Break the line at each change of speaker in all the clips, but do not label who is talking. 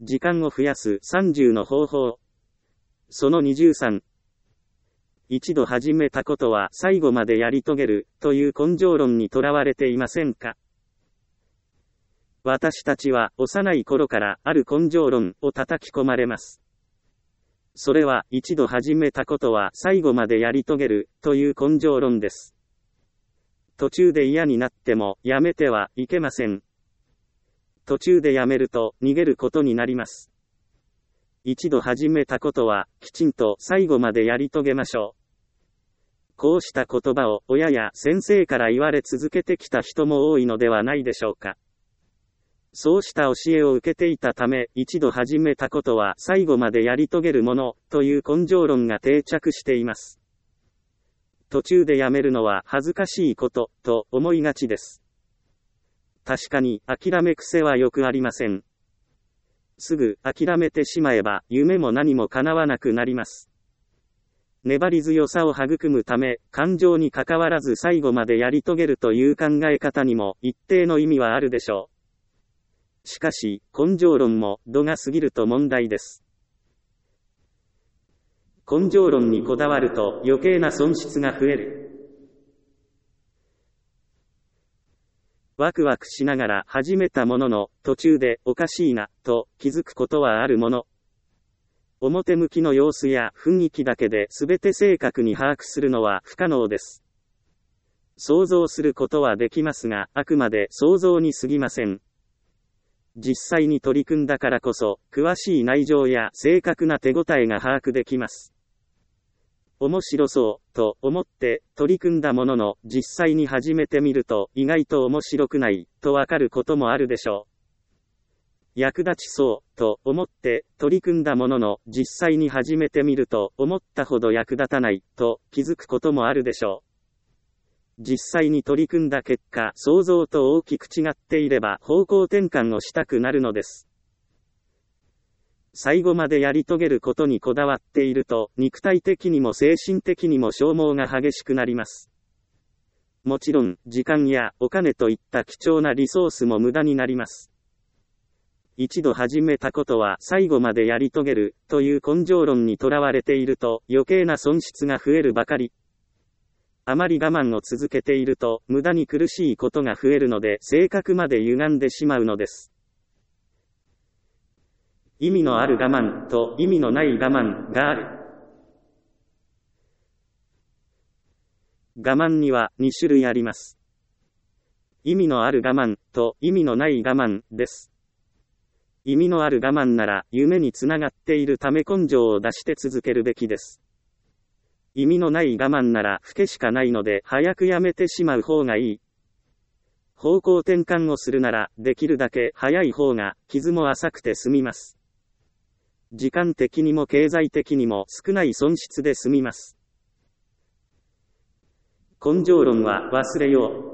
時間を増やす30の方法。その23。一度始めたことは最後までやり遂げるという根性論にとらわれていませんか？私たちは幼い頃からある根性論を叩き込まれます。それは一度始めたことは最後までやり遂げるという根性論です。途中で嫌になってもやめてはいけません。途中でやめると逃げることになります。一度始めたことはきちんと最後までやり遂げましょう。こうした言葉を親や先生から言われ続けてきた人も多いのではないでしょうか。そうした教えを受けていたため、一度始めたことは最後までやり遂げるものという根性論が定着しています。途中でやめるのは恥ずかしいことと思いがちです。確かに諦め癖はよくありません。すぐ諦めてしまえば夢も何も叶わなくなります。粘り強さを育むため、感情に関わらず最後までやり遂げるという考え方にも一定の意味はあるでしょう。しかし、根性論も度が過ぎると問題です。根性論にこだわると余計な損失が増える。ワクワクしながら始めたものの、途中でおかしいな、と気づくことはあるもの。表向きの様子や雰囲気だけで全て正確に把握するのは不可能です。想像することはできますが、あくまで想像に過ぎません。実際に取り組んだからこそ、詳しい内情や正確な手応えが把握できます。面白そうと思って取り組んだものの、実際に始めてみると意外と面白くないとわかることもあるでしょう。役立ちそうと思って取り組んだものの、実際に始めてみると思ったほど役立たないと気づくこともあるでしょう。実際に取り組んだ結果、想像と大きく違っていれば方向転換をしたくなるのです。最後までやり遂げることにこだわっていると、肉体的にも精神的にも消耗が激しくなります。もちろん、時間やお金といった貴重なリソースも無駄になります。一度始めたことは最後までやり遂げるという根性論にとらわれていると余計な損失が増えるばかり。あまり我慢を続けていると無駄に苦しいことが増えるので、性格まで歪んでしまうのです。意味のある我慢と意味のない我慢がある。我慢には2種類あります。意味のある我慢と意味のない我慢です。意味のある我慢なら夢につながっているため根性を出して続けるべきです。意味のない我慢なら負けしかないので早くやめてしまう方がいい。方向転換をするならできるだけ早い方が傷も浅くて済みます。時間的にも経済的にも少ない損失で済みます。根性論は忘れよう。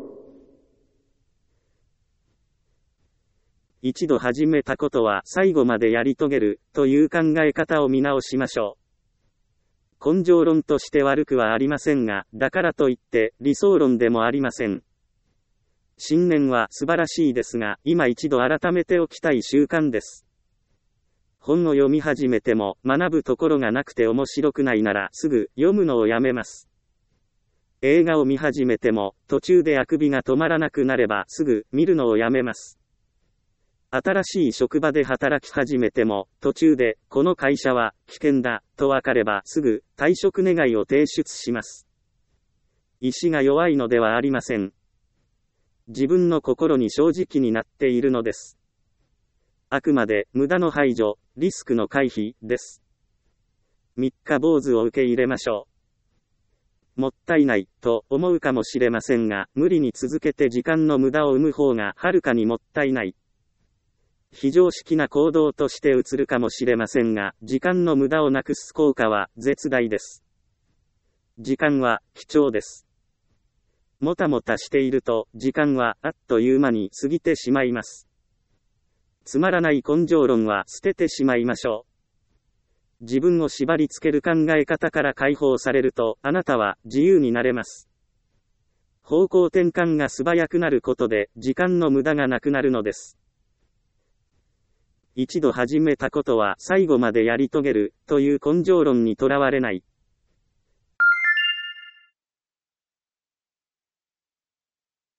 一度始めたことは最後までやり遂げるという考え方を見直しましょう。根性論として悪くはありませんが、だからといって理想論でもありません。信念は素晴らしいですが、今一度改めておきたい習慣です。本を読み始めても学ぶところがなくて面白くないならすぐ読むのをやめます。映画を見始めても途中であくびが止まらなくなればすぐ見るのをやめます。新しい職場で働き始めても途中でこの会社は危険だと分かればすぐ退職願を提出します。意志が弱いのではありません。自分の心に正直になっているのです。あくまで無駄の排除、リスクの回避です。三日坊主を受け入れましょう。もったいないと思うかもしれませんが、無理に続けて時間の無駄を生む方がはるかにもったいない。非常識な行動として映るかもしれませんが、時間の無駄をなくす効果は絶大です。時間は貴重です。もたもたしていると、時間はあっという間に過ぎてしまいます。つまらない根性論は捨ててしまいましょう。自分を縛り付ける考え方から解放されると、あなたは自由になれます。方向転換が素早くなることで、時間の無駄がなくなるのです。 一度始めたことは最後までやり遂げる、という根性論にとらわれない。